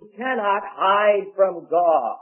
cannot hide from God.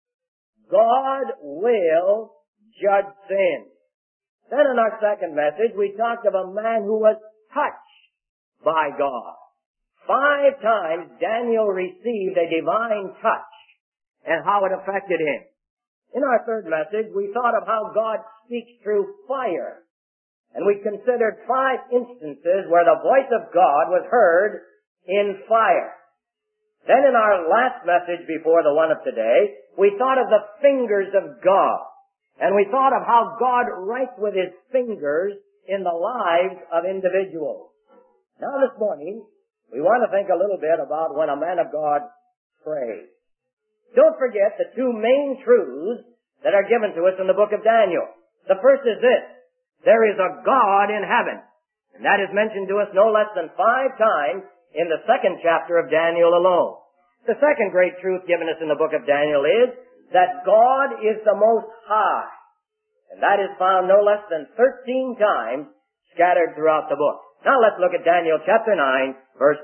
God will judge sin. Then in our second message, we talked of a man who was touched by God. 5 times Daniel received a divine touch and how it affected him. In our third message, we thought of how God speaks through fire. And we considered 5 instances where the voice of God was heard in fire. Then in our last message before the one of today, we thought of the fingers of God. And we thought of how God writes with His fingers in the lives of individuals. Now this morning, we want to think a little bit about when a man of God prays. Don't forget the 2 main truths that are given to us in the book of Daniel. The first is this: there is a God in heaven. And that is mentioned to us no less than 5 times in the 2nd chapter of Daniel alone. The second great truth given us in the book of Daniel is that God is the Most High. And that is found no less than 13 times scattered throughout the book. Now let's look at Daniel chapter 9, verse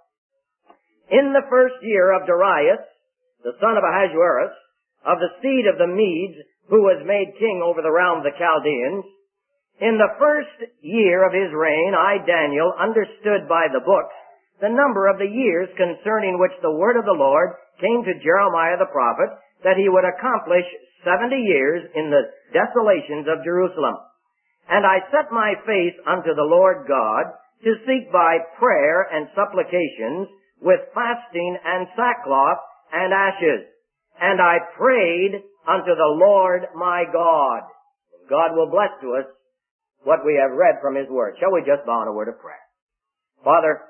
1. In the first year of Darius, the son of Ahasuerus, of the seed of the Medes, who was made king over the realm of the Chaldeans, in the first year of his reign, I, Daniel, understood by the books the number of the years concerning which the word of the Lord came to Jeremiah the prophet, that he would accomplish 70 years in the desolations of Jerusalem. And I set my face unto the Lord God to seek by prayer and supplications with fasting and sackcloth and ashes. And I prayed unto the Lord my God. God will bless to us what we have read from His Word. Shall we just bow in a word of prayer? Father,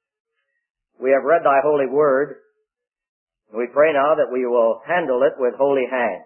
we have read Thy holy Word. We pray now that we will handle it with holy hand.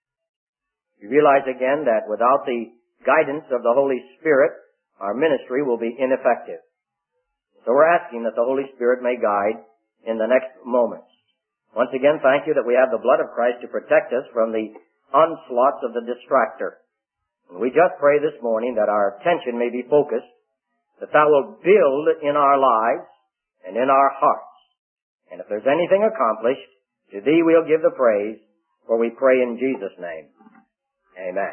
We realize again that without the guidance of the Holy Spirit, our ministry will be ineffective. So we're asking that the Holy Spirit may guide in the next moments. Once again, thank you that we have the blood of Christ to protect us from the onslaughts of the distractor. And we just pray this morning that our attention may be focused, that Thou wilt build in our lives and in our hearts. And if there's anything accomplished, to Thee we'll give the praise, for we pray in Jesus' name. Amen.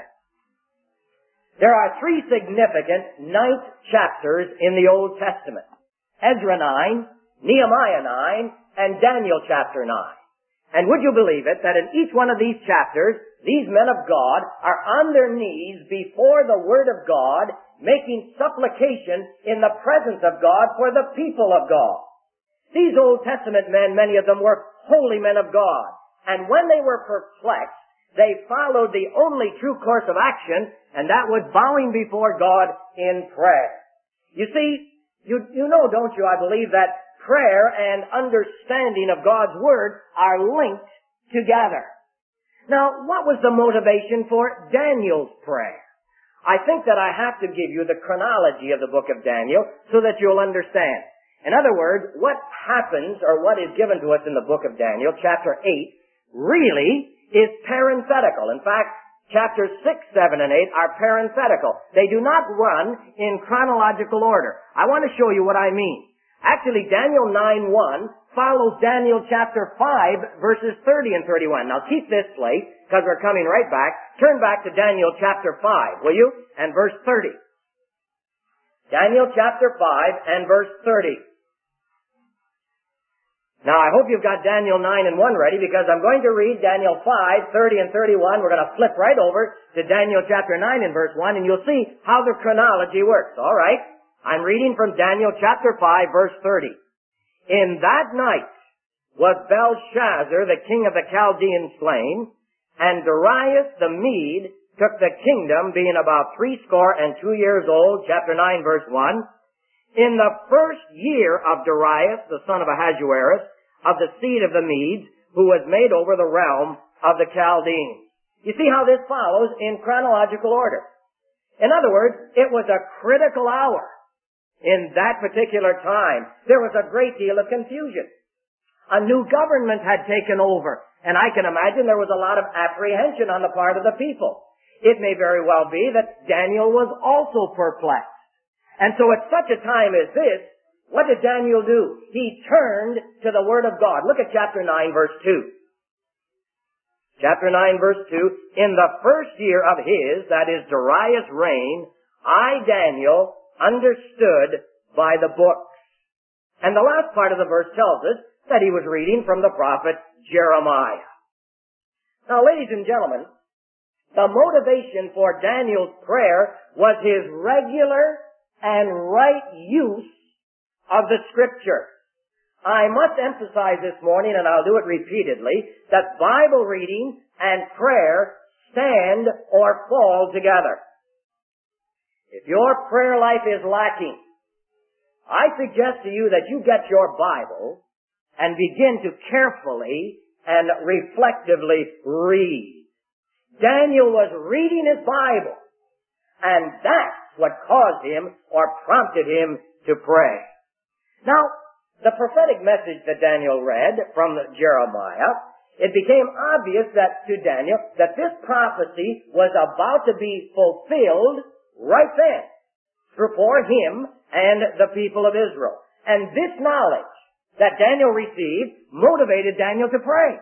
There are 3 significant 9th chapters in the Old Testament: Ezra 9, Nehemiah 9, and Daniel chapter 9. And would you believe it, that in each one of these chapters, these men of God are on their knees before the Word of God, making supplication in the presence of God for the people of God. These Old Testament men, many of them were holy men of God. And when they were perplexed, they followed the only true course of action, and that was bowing before God in prayer. You see, you know, don't you, I believe that prayer and understanding of God's Word are linked together. Now, what was the motivation for Daniel's prayer? I think that I have to give you the chronology of the book of Daniel so that you'll understand. In other words, what happens or what is given to us in the book of Daniel, chapter 8, really is parenthetical. In fact, chapters 6, 7, and 8 are parenthetical. They do not run in chronological order. I want to show you what I mean. Actually, Daniel 9:1 follows Daniel chapter 5, verses 30 and 31. Now keep this place, because we're coming right back. Turn back to Daniel chapter 5, will you? And verse 30. Daniel chapter 5 and verse 30. Now I hope you've got Daniel 9 and 1 ready, because I'm going to read Daniel 5, 30 and 31. We're going to flip right over to Daniel chapter 9 and verse 1, and you'll see how the chronology works. All right? I'm reading from Daniel chapter 5, verse 30. In that night was Belshazzar, the king of the Chaldeans, slain, and Darius the Mede took the kingdom, being about 62 years old, chapter 9, verse 1. In the first year of Darius, the son of Ahasuerus, of the seed of the Medes, who was made over the realm of the Chaldeans. You see how this follows in chronological order. In other words, it was a critical hour. In that particular time, there was a great deal of confusion. A new government had taken over, and I can imagine there was a lot of apprehension on the part of the people. It may very well be that Daniel was also perplexed. And so at such a time as this, What did Daniel do? He turned to the Word of God. Look at chapter 9, verse 2. Chapter 9, verse 2. In the first year of his, that is Darius' reign, I, Daniel, understood by the books. And the last part of the verse tells us that he was reading from the prophet Jeremiah. Now, ladies and gentlemen, the motivation for Daniel's prayer was his regular and right use of the Scripture. I must emphasize this morning, and I'll do it repeatedly, that Bible reading and prayer stand or fall together. If your prayer life is lacking, I suggest to you that you get your Bible and begin to carefully and reflectively read. Daniel was reading his Bible, and that's what caused him or prompted him to pray. Now, the prophetic message that Daniel read from Jeremiah, it became obvious that to Daniel that this prophecy was about to be fulfilled right then for him and the people of Israel. And this knowledge that Daniel received motivated Daniel to pray.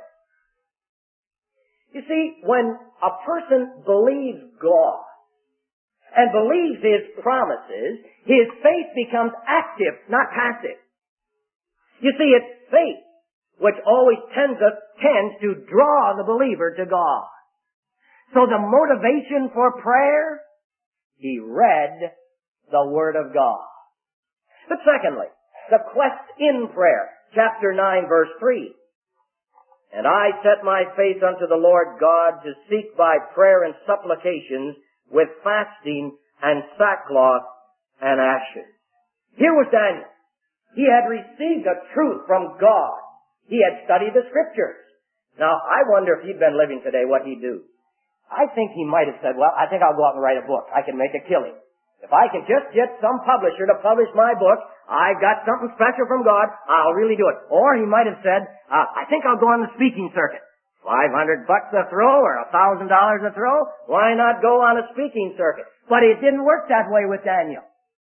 You see, when a person believes God and believes His promises, his faith becomes active, not passive. You see, it's faith which always tends to draw the believer to God. So the motivation for prayer, he read the Word of God. But secondly, the quest in prayer, chapter 9, verse 3. And I set my face unto the Lord God to seek by prayer and supplications with fasting and sackcloth and ashes. Here was Daniel. He had received the truth from God. He had studied the Scriptures. Now, I wonder if he'd been living today, what he'd do. I think he might have said, well, I think I'll go out and write a book. I can make a killing. If I can just get some publisher to publish my book, I got something special from God, I'll really do it. Or he might have said, I think I'll go on the speaking circuit. $500 a throw or $1,000 a throw? Why not go on a speaking circuit? But it didn't work that way with Daniel.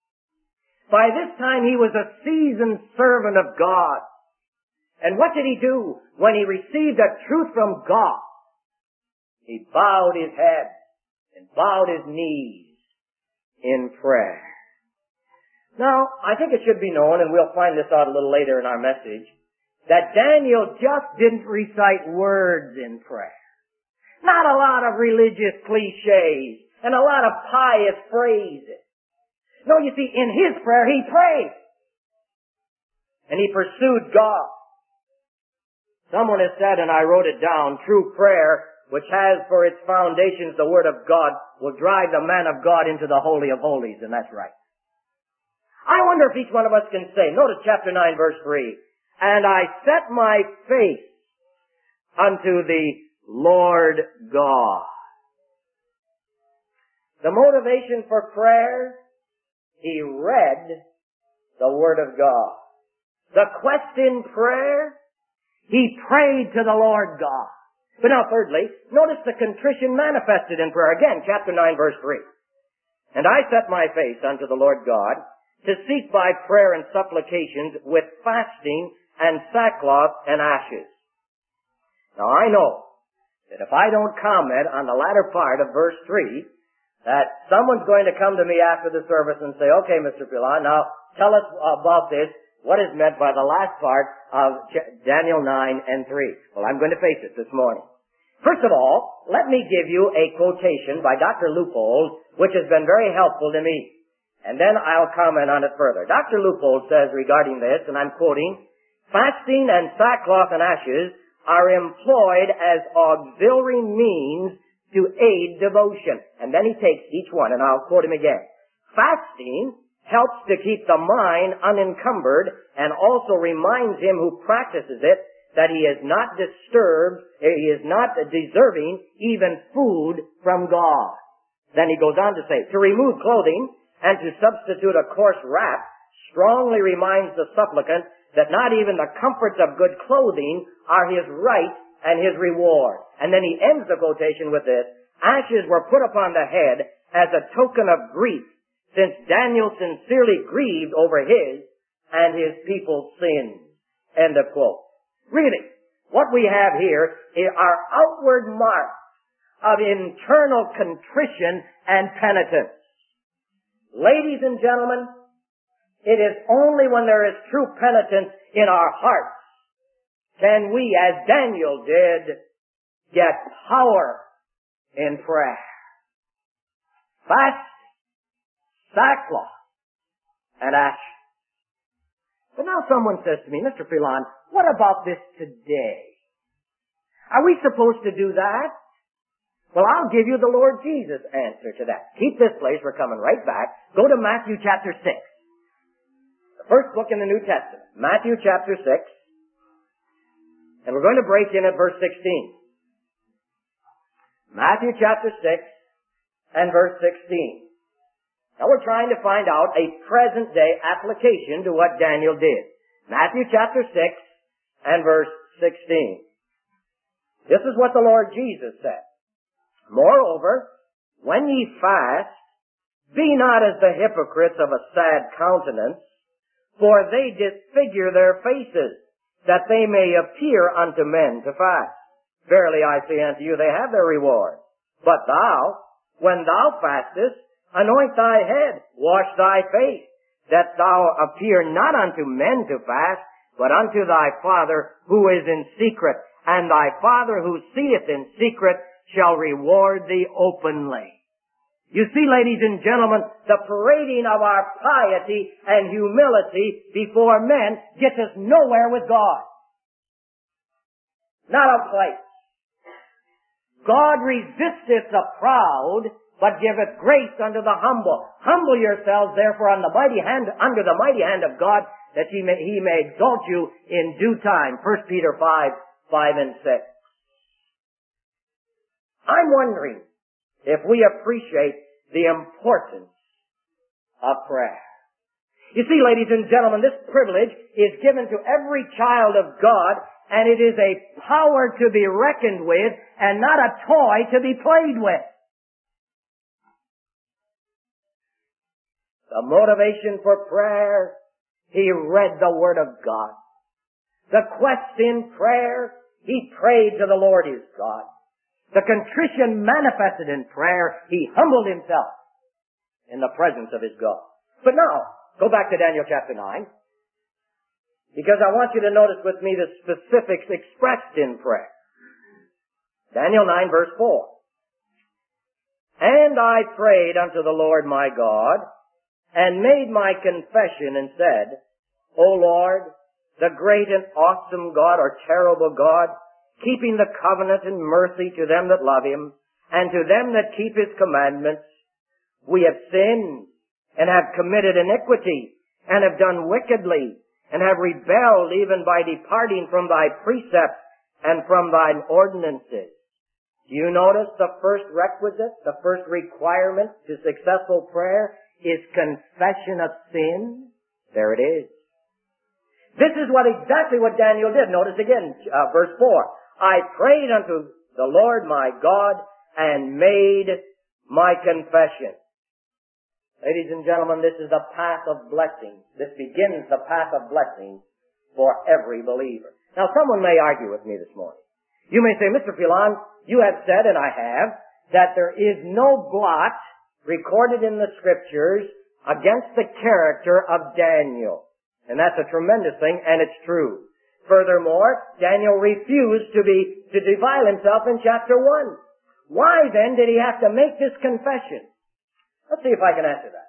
By this time, he was a seasoned servant of God. And what did he do when he received the truth from God? He bowed his head and bowed his knees in prayer. Now, I think it should be known, and we'll find this out a little later in our message, that Daniel just didn't recite words in prayer. Not a lot of religious cliches and a lot of pious phrases. No, you see, in his prayer, he prayed. And he pursued God. Someone has said, and I wrote it down, true prayer, which has for its foundations the Word of God, will drive the man of God into the Holy of Holies, and that's right. I wonder if each one of us can say, notice chapter 9, verse 3, and I set my face unto the Lord God. The motivation for prayer, he read the Word of God. The quest in prayer, he prayed to the Lord God. But now thirdly, notice the contrition manifested in prayer. Again, chapter 9, verse 3. And I set my face unto the Lord God to seek by prayer and supplications with fasting and sackcloth and ashes. Now I know that if I don't comment on the latter part of verse 3, that someone's going to come to me after the service and say, okay, Mr. Pilon, now tell us about this. What is meant by the last part of Daniel 9 and 3? Well, I'm going to face it this morning. First of all, let me give you a quotation by Dr. Leupold, which has been very helpful to me. And then I'll comment on it further. Dr. Leupold says regarding this, and I'm quoting, fasting and sackcloth and ashes are employed as auxiliary means to aid devotion. And then he takes each one, and I'll quote him again. Fasting helps to keep the mind unencumbered and also reminds him who practices it that he is not disturbed, he is not deserving even food from God. Then he goes on to say, to remove clothing and to substitute a coarse wrap strongly reminds the supplicant that not even the comforts of good clothing are his right and his reward. And then he ends the quotation with this, ashes were put upon the head as a token of grief, since Daniel sincerely grieved over his, and his people's sins. End of quote. Really, what we have here are outward marks of internal contrition and penitence. Ladies and gentlemen, it is only when there is true penitence in our hearts can we, as Daniel did, get power in prayer. Fast, sackcloth, and action. But now someone says to me, Mr. Phelan, what about this today? Are we supposed to do that? Well, I'll give you the Lord Jesus' answer to that. Keep this place. We're coming right back. Go to Matthew chapter 6. The first book in the New Testament. Matthew chapter 6. And we're going to break in at verse 16. Matthew chapter 6 and verse 16. Now we're trying to find out a present day application to what Daniel did. Matthew chapter 6 and verse 16. This is what the Lord Jesus said. Moreover, when ye fast, be not as the hypocrites of a sad countenance, for they disfigure their faces, that they may appear unto men to fast. Verily I say unto you, they have their reward. But thou, when thou fastest, anoint thy head, wash thy face, that thou appear not unto men to fast, but unto thy Father who is in secret, and thy Father who seeth in secret shall reward thee openly. You see, ladies and gentlemen, the parading of our piety and humility before men gets us nowhere with God. Not a place. God resisteth the proud, but giveth grace unto the humble. Humble yourselves, therefore, under the mighty hand of God, that he may exalt you in due time. 1 Peter 5 and 6. I'm wondering if we appreciate the importance of prayer. You see, ladies and gentlemen, this privilege is given to every child of God, and it is a power to be reckoned with and not a toy to be played with. The motivation for prayer, he read the Word of God. The quest in prayer, he prayed to the Lord his God. The contrition manifested in prayer, he humbled himself in the presence of his God. But now, go back to Daniel chapter 9, because I want you to notice with me the specifics expressed in prayer. Daniel 9 verse 4. And I prayed unto the Lord my God, and made my confession and said, O Lord, the great and awesome God, or terrible God, keeping the covenant and mercy to them that love him, and to them that keep his commandments, we have sinned, and have committed iniquity, and have done wickedly, and have rebelled even by departing from thy precepts and from thine ordinances. Do you notice the first requisite, the first requirement to successful prayer is confession of sin? There it is. This is exactly what Daniel did. Notice again, verse 4. I prayed unto the Lord my God and made my confession. Ladies and gentlemen, this is the path of blessing. This begins the path of blessing for every believer. Now, someone may argue with me this morning. You may say, Mr. Phelan, you have said, and I have, that there is no blot recorded in the Scriptures against the character of Daniel. And that's a tremendous thing, and it's true. Furthermore, Daniel refused to defile himself in chapter 1. Why then did he have to make this confession? Let's see if I can answer that.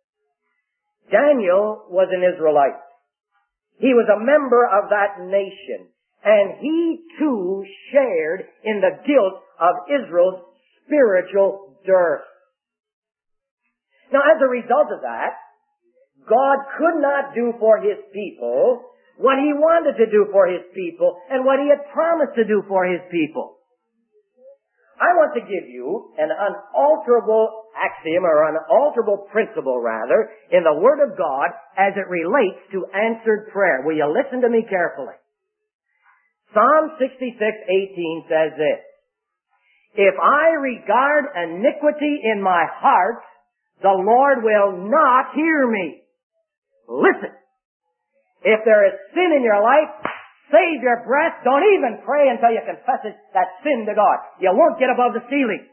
Daniel was an Israelite. He was a member of that nation, and he too shared in the guilt of Israel's spiritual dearth. Now, as a result of that, God could not do for his people what he wanted to do for his people and what he had promised to do for his people. I want to give you an unalterable axiom, or unalterable principle rather, in the Word of God as it relates to answered prayer. Will you listen to me carefully? Psalm 66:18 says this, If I regard iniquity in my heart, the Lord will not hear me. Listen. If there is sin in your life, save your breath. Don't even pray until you confess that sin to God. You won't get above the ceiling.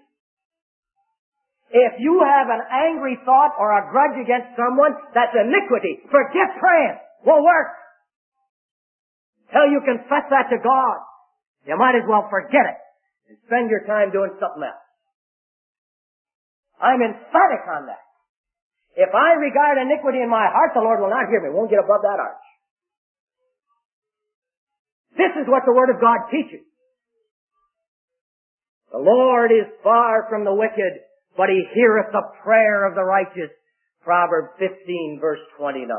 If you have an angry thought or a grudge against someone, that's iniquity. Forget praying. Won't work. Till you confess that to God, you might as well forget it and spend your time doing something else. I'm emphatic on that. If I regard iniquity in my heart, the Lord will not hear me. Won't get above that arch. This is what the Word of God teaches. The Lord is far from the wicked, but He heareth the prayer of the righteous. Proverbs 15, verse 29.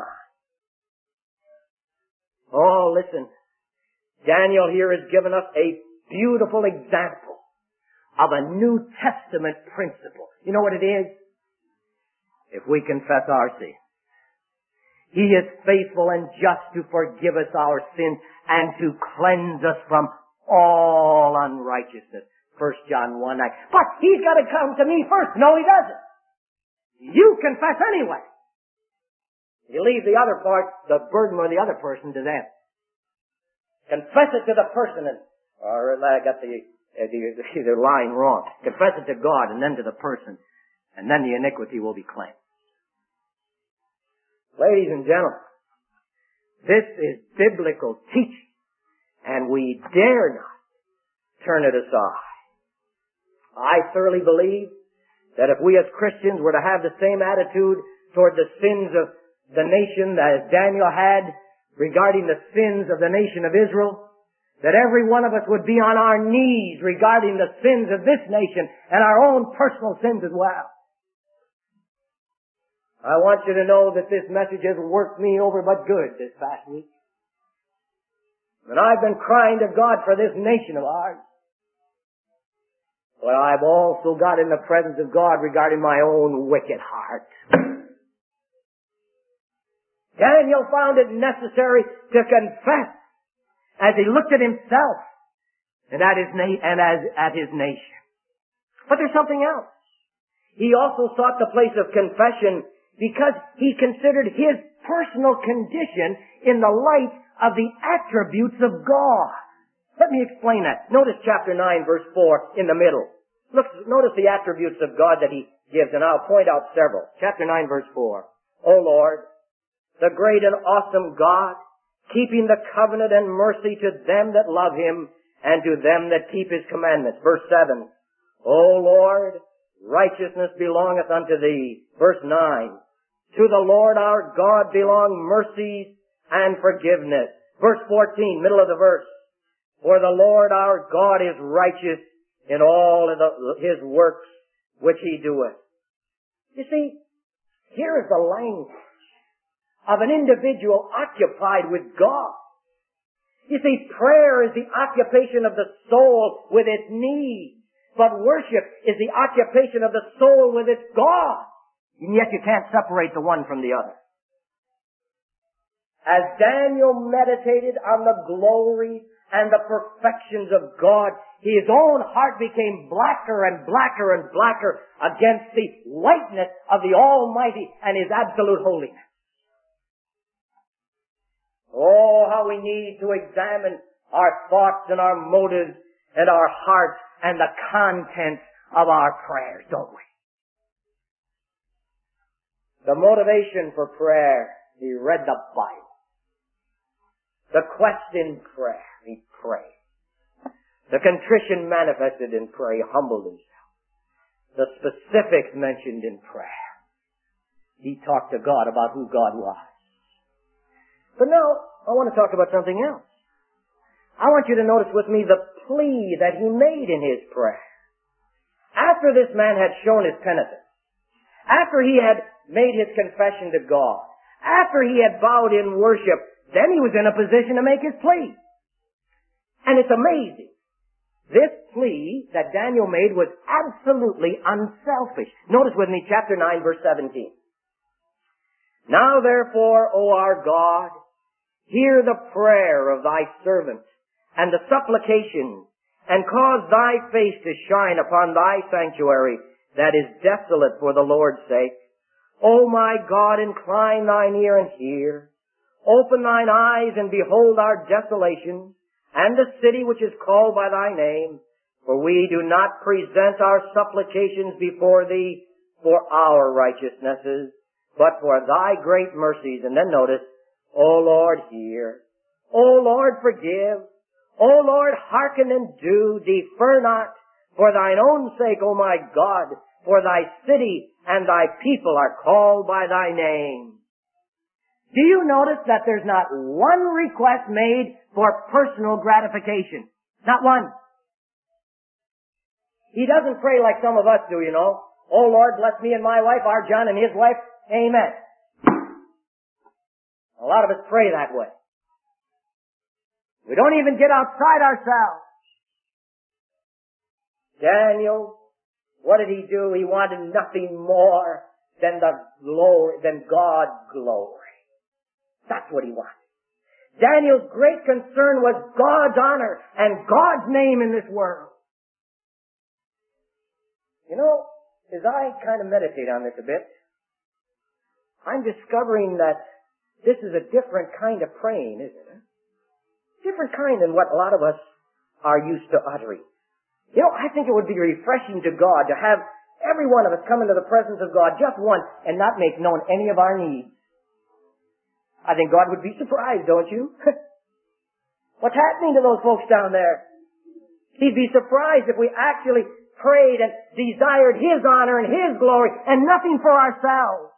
Oh, listen. Daniel here has given us a beautiful example of a New Testament principle. You know what it is? If we confess our sins, He is faithful and just to forgive us our sins and to cleanse us from all unrighteousness. 1 John 1:9. But He's got to come to me first. No, He doesn't. You confess anyway. You leave the other part, the burden or the other person, to them. Confess it to the person, or I got the line wrong. Confess it to God and then to the person, and then the iniquity will be cleansed. Ladies and gentlemen, this is biblical teaching, and we dare not turn it aside. I thoroughly believe that if we as Christians were to have the same attitude toward the sins of the nation as Daniel had regarding the sins of the nation of Israel, that every one of us would be on our knees regarding the sins of this nation and our own personal sins as well. I want you to know that this message has worked me over but good this past week. And I've been crying to God for this nation of ours. But I've also got in the presence of God regarding my own wicked heart. Daniel found it necessary to confess as he looked at himself and at his nation. But there's something else. He also sought the place of confession because he considered his personal condition in the light of the attributes of God. Let me explain that. Notice chapter 9, verse 4 in the middle. Notice the attributes of God that he gives, and I'll point out several. Chapter 9, verse 4. O Lord, the great and awesome God, keeping the covenant and mercy to them that love Him and to them that keep His commandments. Verse 7. O Lord, righteousness belongeth unto Thee. Verse 9. To the Lord our God belong mercies and forgiveness. Verse 14, middle of the verse. For the Lord our God is righteous in all of His works which He doeth. You see, here is the language of an individual occupied with God. You see, prayer is the occupation of the soul with its needs, but worship is the occupation of the soul with its God. And yet you can't separate the one from the other. As Daniel meditated on the glory and the perfections of God, his own heart became blacker and blacker and blacker against the whiteness of the Almighty and His absolute holiness. Oh, how we need to examine our thoughts and our motives and our hearts and the contents of our prayers, don't we? The motivation for prayer, he read the Bible. The quest in prayer, he prayed. The contrition manifested in prayer, he humbled himself. The specifics mentioned in prayer. He talked to God about who God was. But now, I want to talk about something else. I want you to notice with me the plea that he made in his prayer. After this man had shown his penitence, after he had made his confession to God, after he had bowed in worship, then he was in a position to make his plea. And it's amazing. This plea that Daniel made was absolutely unselfish. Notice with me chapter 9, verse 17. Now therefore, O our God, hear the prayer of thy servant and the supplication, and cause thy face to shine upon thy sanctuary that is desolate for the Lord's sake. O my God, incline thine ear and hear. Open thine eyes and behold our desolation, and the city which is called by thy name. For we do not present our supplications before thee for our righteousnesses, but for thy great mercies. And then notice, O Lord, hear. O Lord, forgive. O Lord, hearken and do. Defer not. For thine own sake, O my God, for thy city and thy people are called by thy name. Do you notice that there's not one request made for personal gratification? Not one. He doesn't pray like some of us do, you know. Oh Lord, bless me and my wife, our John and his wife. Amen. A lot of us pray that way. We don't even get outside ourselves. Daniel, what did he do? He wanted nothing more than God's glory. That's what he wanted. Daniel's great concern was God's honor and God's name in this world. You know, as I kind of meditate on this a bit, I'm discovering that this is a different kind of praying, isn't it? Different kind than what a lot of us are used to uttering. You know, I think it would be refreshing to God to have every one of us come into the presence of God just once and not make known any of our needs. I think God would be surprised, don't you? What's happening to those folks down there? He'd be surprised if we actually prayed and desired His honor and His glory and nothing for ourselves.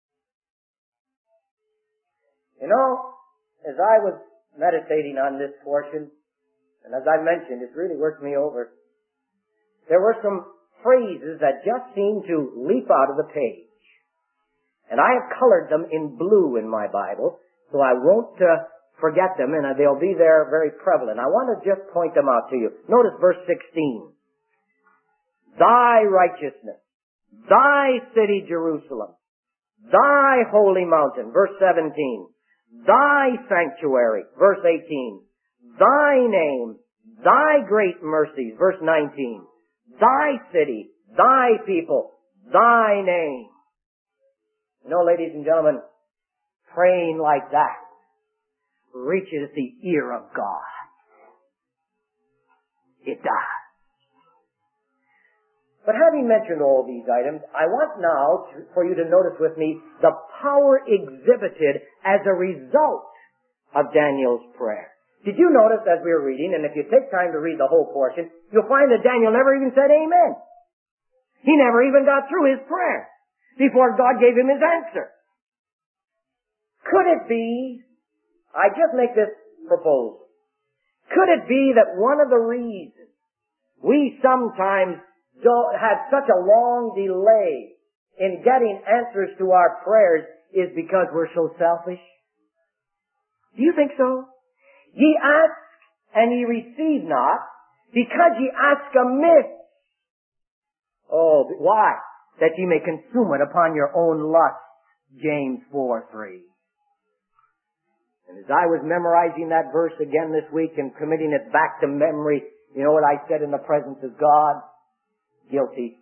You know, as I was meditating on this portion, and as I mentioned, it's really worked me over, there were some phrases that just seemed to leap out of the page. And I have colored them in blue in my Bible, so I won't forget them, and they'll be there very prevalent. I want to just point them out to you. Notice verse 16. Thy righteousness, thy city Jerusalem, thy holy mountain, verse 17. Thy sanctuary, verse 18. Thy name, thy great mercies, verse 19. Thy city, thy people, thy name. You know, ladies and gentlemen, praying like that reaches the ear of God. It does. But having mentioned all these items, I want now for you to notice with me the power exhibited as a result of Daniel's prayer. Did you notice as we were reading, and if you take time to read the whole portion, you'll find that Daniel never even said amen. He never even got through his prayer before God gave him his answer. Could it be, I just make this proposal, could it be that one of the reasons we sometimes don't have such a long delay in getting answers to our prayers is because we're so selfish? Do you think so? Ye ask and ye receive not, because ye ask amiss. Oh, why? That ye may consume it upon your own lust. James 4:3. And as I was memorizing that verse again this week and committing it back to memory, you know what I said in the presence of God? Guilty.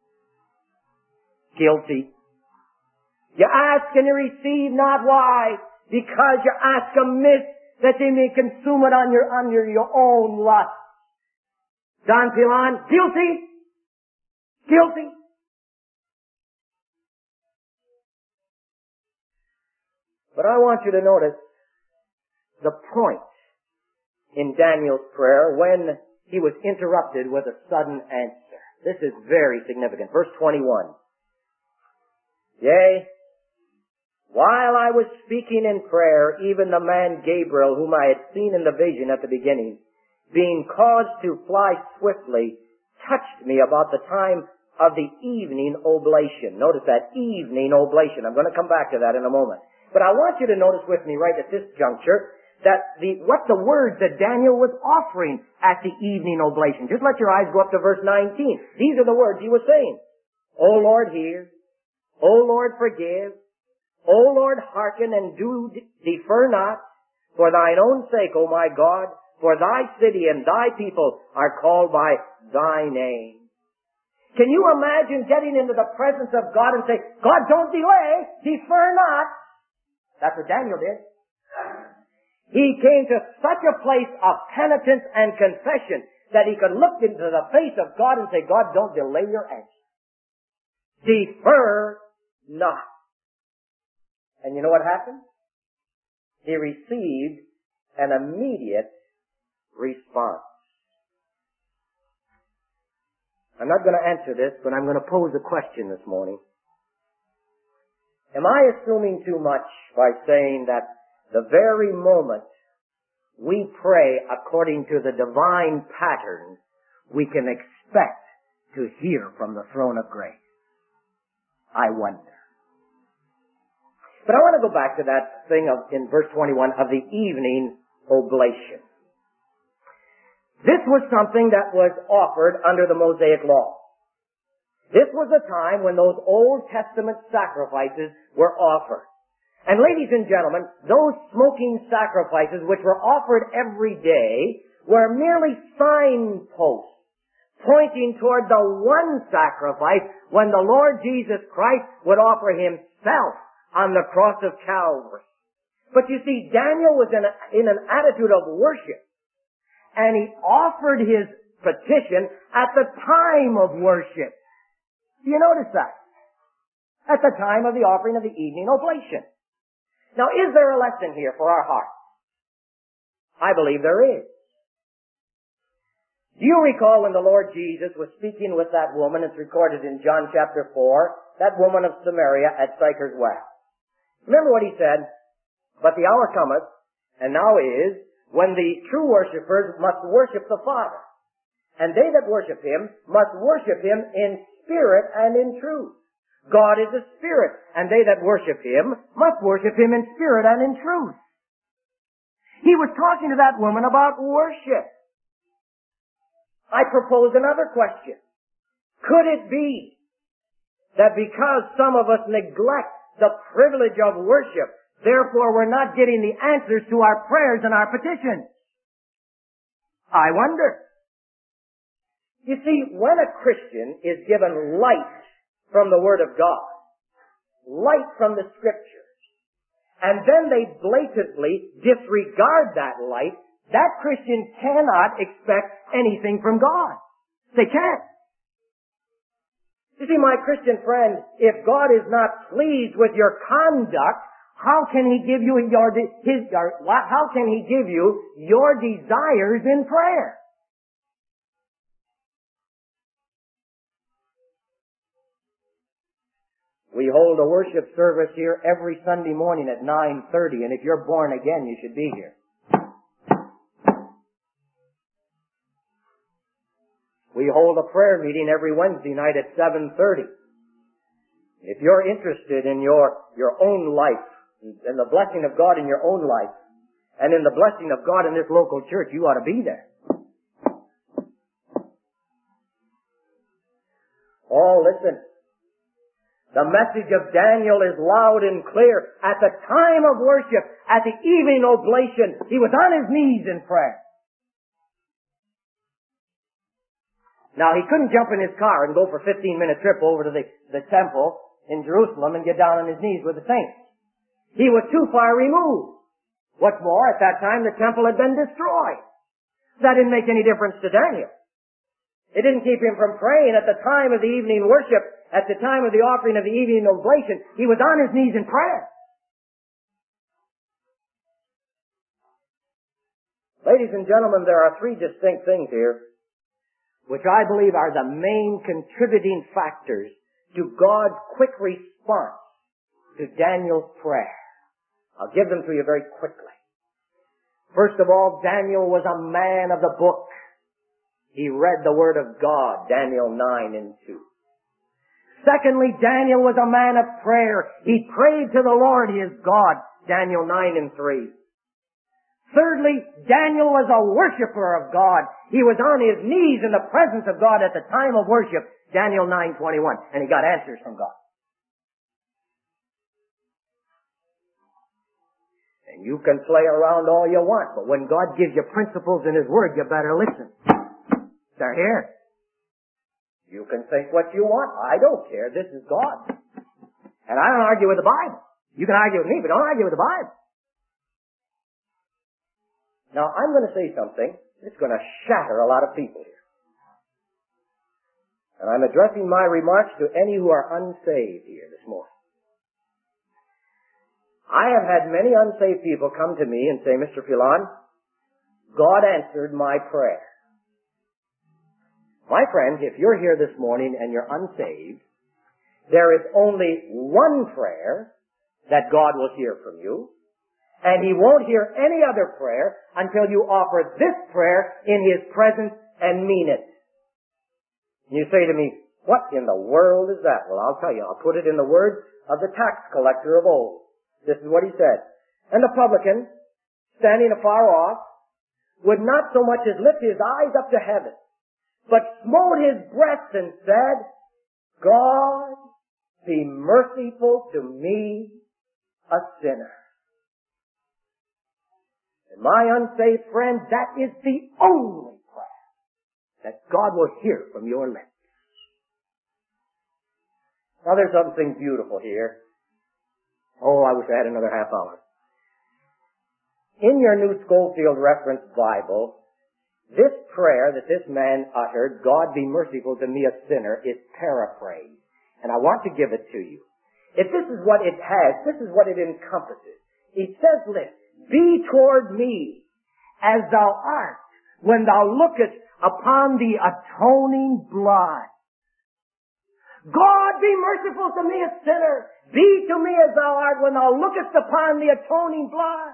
Guilty. You ask and you receive not. Why? Because you ask amiss, that they may consume it under your own lust. Don Pilon, guilty. Guilty. But I want you to notice the point in Daniel's prayer when he was interrupted with a sudden answer. This is very significant. Verse 21. Yea, while I was speaking in prayer, even the man Gabriel, whom I had seen in the vision at the beginning, being caused to fly swiftly, touched me about the time of the evening oblation. Notice that, evening oblation. I'm going to come back to that in a moment. But I want you to notice with me right at this juncture that what the words that Daniel was offering at the evening oblation. Just let your eyes go up to verse 19. These are the words he was saying. O Lord, hear. O Lord, forgive. O Lord, hearken and do defer not. For thine own sake, O my God, for thy city and thy people are called by thy name. Can you imagine getting into the presence of God and say, God, don't delay, defer not? That's what Daniel did. He came to such a place of penitence and confession that he could look into the face of God and say, God, don't delay your answer. Defer not. And you know what happened? He received an immediate response. I'm not going to answer this, but I'm going to pose a question this morning. Am I assuming too much by saying that the very moment we pray according to the divine pattern, we can expect to hear from the throne of grace? I wonder. But I want to go back to that thing in verse 21 of the evening oblation. This was something that was offered under the Mosaic law. This was a time when those Old Testament sacrifices were offered. And ladies and gentlemen, those smoking sacrifices which were offered every day were merely signposts pointing toward the one sacrifice when the Lord Jesus Christ would offer himself on the cross of Calvary. But you see, Daniel was in an attitude of worship, and he offered his petition at the time of worship. Do you notice that? At the time of the offering of the evening oblation. Now, is there a lesson here for our hearts? I believe there is. Do you recall when the Lord Jesus was speaking with that woman? It's recorded in John chapter 4, that woman of Samaria at Sychar's well. Remember what he said? But the hour cometh, and now is, when the true worshippers must worship the Father. And they that worship him must worship him in spirit and in truth. God is a spirit, and they that worship him must worship him in spirit and in truth. He was talking to that woman about worship. I propose another question. Could it be that because some of us neglect the privilege of worship, therefore we're not getting the answers to our prayers and our petitions? I wonder. You see, when a Christian is given light from the Word of God, light from the Scriptures, and then they blatantly disregard that light, that Christian cannot expect anything from God. They can't. You see, my Christian friend, if God is not pleased with your conduct, how can He give you how can He give you your desires in prayer? We hold a worship service here every Sunday morning at 9:30, and if you're born again, you should be here. We hold a prayer meeting every Wednesday night at 7:30. If you're interested in your own life, and the blessing of God in your own life, and in the blessing of God in this local church, you ought to be there. Oh, listen. The message of Daniel is loud and clear. At the time of worship, at the evening oblation, he was on his knees in prayer. Now, he couldn't jump in his car and go for a 15-minute trip over to the temple in Jerusalem and get down on his knees with the saints. He was too far removed. What's more, at that time, the temple had been destroyed. That didn't make any difference to Daniel. It didn't keep him from praying at the time of the evening worship. At the time of the offering of the evening oblation, he was on his knees in prayer. Ladies and gentlemen, there are three distinct things here which I believe are the main contributing factors to God's quick response to Daniel's prayer. I'll give them to you very quickly. First of all, Daniel was a man of the book. He read the Word of God, Daniel 9:2. Secondly, Daniel was a man of prayer. He prayed to the Lord his God, Daniel 9:3. Thirdly, Daniel was a worshiper of God. He was on his knees in the presence of God at the time of worship, Daniel 9:21, and he got answers from God. And you can play around all you want, but when God gives you principles in His Word, you better listen. They're here. You can think what you want. I don't care. This is God. And I don't argue with the Bible. You can argue with me, but don't argue with the Bible. Now, I'm going to say something that's going to shatter a lot of people here. And I'm addressing my remarks to any who are unsaved here this morning. I have had many unsaved people come to me and say, Mr. Phelan, God answered my prayer. My friends, if you're here this morning and you're unsaved, there is only one prayer that God will hear from you, and He won't hear any other prayer until you offer this prayer in His presence and mean it. You say to me, what in the world is that? Well, I'll tell you. I'll put it in the words of the tax collector of old. This is what he said. And the publican, standing afar off, would not so much as lift his eyes up to heaven, but smote his breast and said, God, be merciful to me, a sinner. And my unsaved friend, that is the only prayer that God will hear from your lips. Now there's something beautiful here. Oh, I wish I had another half hour. In your New Schofield Reference Bible, this prayer that this man uttered, God be merciful to me a sinner, is paraphrased. And I want to give it to you. If this is what it has, this is what it encompasses. It says this, be toward me as thou art when thou lookest upon the atoning blood. God be merciful to me a sinner. Be to me as thou art when thou lookest upon the atoning blood.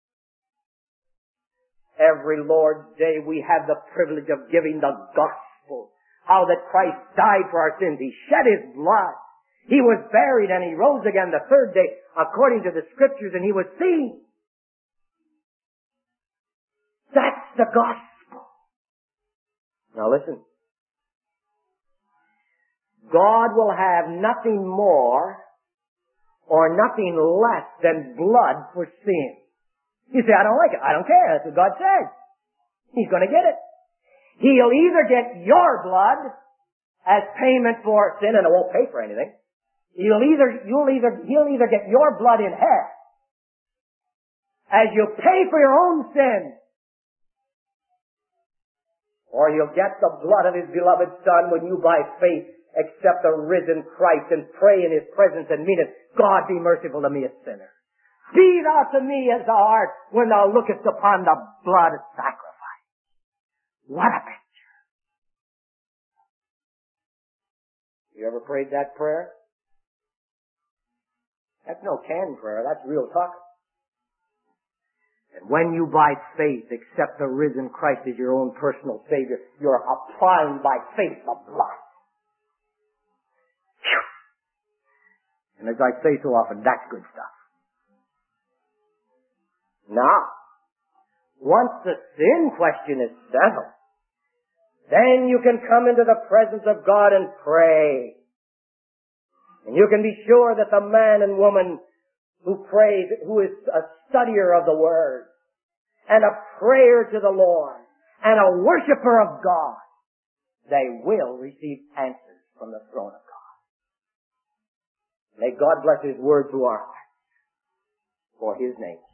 Every Lord's Day we have the privilege of giving the gospel. How that Christ died for our sins. He shed His blood. He was buried and He rose again the third day according to the Scriptures, and He was seen. That's the gospel. Now listen. God will have nothing more or nothing less than blood for sin. You say, I don't like it. I don't care. That's what God says. He's going to get it. He'll either get your blood as payment for sin, and it won't pay for anything. He'll either get your blood in hell as you pay for your own sin, or you'll get the blood of His beloved Son when you by faith accept the risen Christ and pray in His presence and mean it. God be merciful to me a sinner. Be thou to me as thou art when thou lookest upon the blood sacrifice. What a picture. You ever prayed that prayer? That's no canned prayer. That's real talk. And when you by faith accept the risen Christ as your own personal Savior, you're applying by faith the blood. And as I say so often, that's good stuff. Now, once the sin question is settled, then you can come into the presence of God and pray. And you can be sure that the man and woman who prays, who is a studier of the Word, and a prayer to the Lord, and a worshiper of God, they will receive answers from the throne of God. May God bless His Word to our hearts for His name.